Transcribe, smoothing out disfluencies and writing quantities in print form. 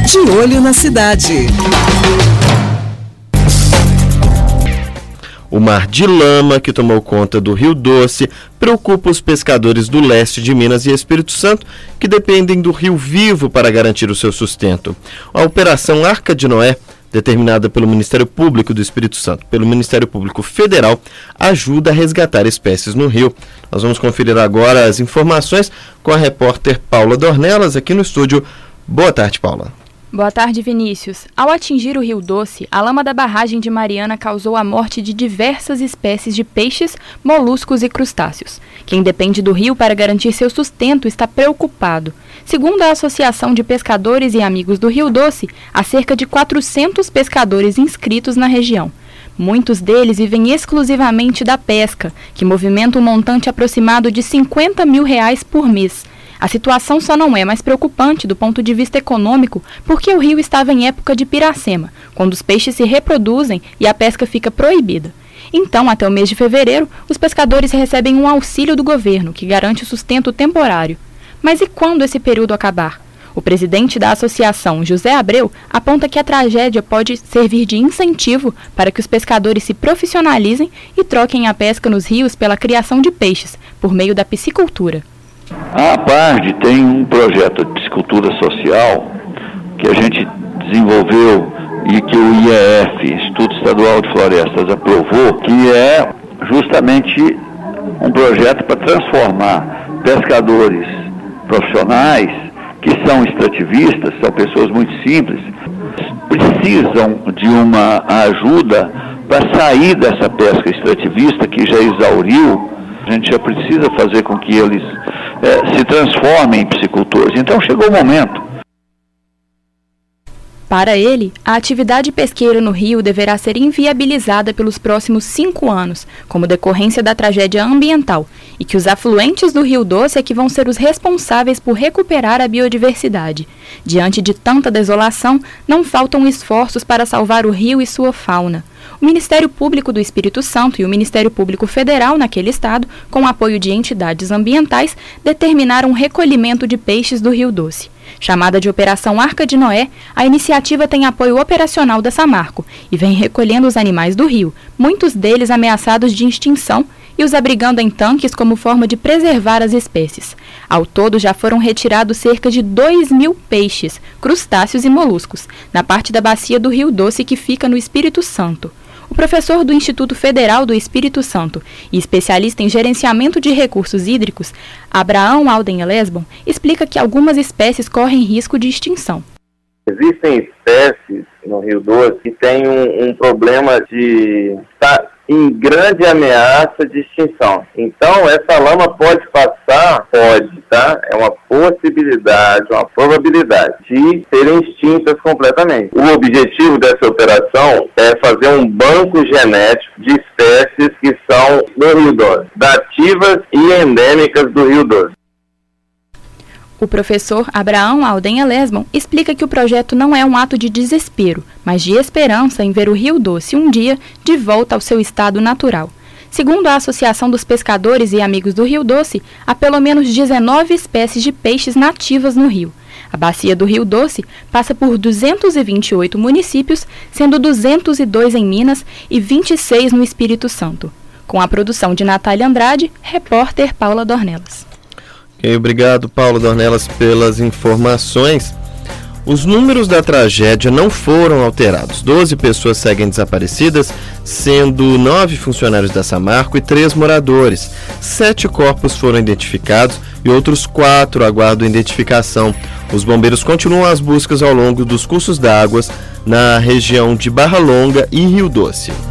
De Olho na Cidade. O mar de lama que tomou conta do Rio Doce preocupa os pescadores do leste de Minas e Espírito Santo, que dependem do Rio Vivo para garantir o seu sustento. A Operação Arca de Noé, determinada pelo Ministério Público do Espírito Santo, pelo Ministério Público Federal, ajuda a resgatar espécies no rio. Nós vamos conferir agora as informações com a repórter Paula Dornelas aqui no estúdio. Boa tarde, Paula. Boa tarde, Vinícius. Ao atingir o Rio Doce, a lama da barragem de Mariana causou a morte de diversas espécies de peixes, moluscos e crustáceos. Quem depende do rio para garantir seu sustento está preocupado. Segundo a Associação de Pescadores e Amigos do Rio Doce, há cerca de 400 pescadores inscritos na região. Muitos deles vivem exclusivamente da pesca, que movimenta um montante aproximado de R$50 mil por mês. A situação só não é mais preocupante do ponto de vista econômico porque o rio estava em época de piracema, quando os peixes se reproduzem e a pesca fica proibida. Então, até o mês de fevereiro, os pescadores recebem um auxílio do governo, que garante o sustento temporário. Mas e quando esse período acabar? O presidente da associação, José Abreu, aponta que a tragédia pode servir de incentivo para que os pescadores se profissionalizem e troquem a pesca nos rios pela criação de peixes, por meio da piscicultura. A APARD tem um projeto de piscicultura social que a gente desenvolveu e que o IEF, Instituto Estadual de Florestas, aprovou, que é justamente um projeto para transformar pescadores profissionais, que são extrativistas, são pessoas muito simples, precisam de uma ajuda para sair dessa pesca extrativista que já exauriu. A gente já precisa fazer com que eles se transformem em piscicultores. Então chegou o momento. Para ele, a atividade pesqueira no rio deverá ser inviabilizada pelos próximos 5 anos, como decorrência da tragédia ambiental, e que os afluentes do Rio Doce é que vão ser os responsáveis por recuperar a biodiversidade. Diante de tanta desolação, não faltam esforços para salvar o rio e sua fauna. O Ministério Público do Espírito Santo e o Ministério Público Federal naquele estado, com apoio de entidades ambientais, determinaram o recolhimento de peixes do Rio Doce. Chamada de Operação Arca de Noé, a iniciativa tem apoio operacional da Samarco e vem recolhendo os animais do rio, muitos deles ameaçados de extinção, e os abrigando em tanques como forma de preservar as espécies. Ao todo, já foram retirados cerca de 2.000 peixes, crustáceos e moluscos, na parte da bacia do Rio Doce que fica no Espírito Santo. O professor do Instituto Federal do Espírito Santo e especialista em gerenciamento de recursos hídricos, Abraão Alden Lesbon, explica que algumas espécies correm risco de extinção. Existem espécies no Rio Doce que têm um problema de estar em grande ameaça de extinção. Então, essa lama pode passar, tá? É uma possibilidade, uma probabilidade de serem extintas completamente. O objetivo dessa operação é fazer um banco genético de espécies que são do Rio Doce, nativas e endêmicas do Rio Doce. O professor Abraão Alden Lesbon explica que o projeto não é um ato de desespero, mas de esperança em ver o Rio Doce um dia de volta ao seu estado natural. Segundo a Associação dos Pescadores e Amigos do Rio Doce, há pelo menos 19 espécies de peixes nativas no rio. A bacia do Rio Doce passa por 228 municípios, sendo 202 em Minas e 26 no Espírito Santo. Com a produção de Natália Andrade, repórter Paula Dornelas. Obrigado, Paulo Dornelas, pelas informações. Os números da tragédia não foram alterados. 12 pessoas seguem desaparecidas, sendo 9 funcionários da Samarco e 3 moradores. 7 corpos foram identificados e outros 4 aguardam identificação. Os bombeiros continuam as buscas ao longo dos cursos d'água na região de Barra Longa e Rio Doce.